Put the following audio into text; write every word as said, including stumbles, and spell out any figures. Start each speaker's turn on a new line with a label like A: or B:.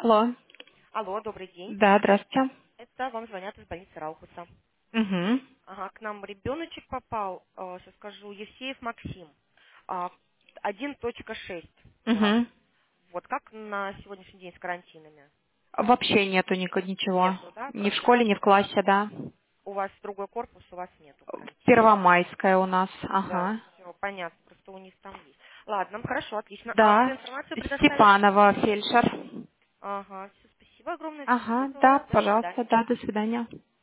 A: Алло.
B: Алло, добрый день.
A: Да, здравствуйте.
B: Это вам звонят из больницы Раухуса.
A: Угу.
B: Ага, к нам ребеночек попал, э, сейчас скажу, Евсеев Максим, а, один точка шесть класс.
A: Угу.
B: Вот как на сегодняшний день с карантинами?
A: Вообще нету никак ничего.
B: Нету, да,
A: Ни в
B: карантина?
A: школе, ни в классе, да.
B: У вас другой корпус, у вас нету карантина.
A: Первомайская у нас.
B: Да,
A: Ага.
B: все, понятно, просто у них там есть. Ладно, хорошо, отлично. А всю
A: Да.
B: информацию предоставить?
A: Степанова, фельдшер.
B: Ага, все, спасибо огромное, всего
A: Ага,
B: доброго,
A: да,
B: до
A: пожалуйста,
B: свидания.
A: да, до свидания.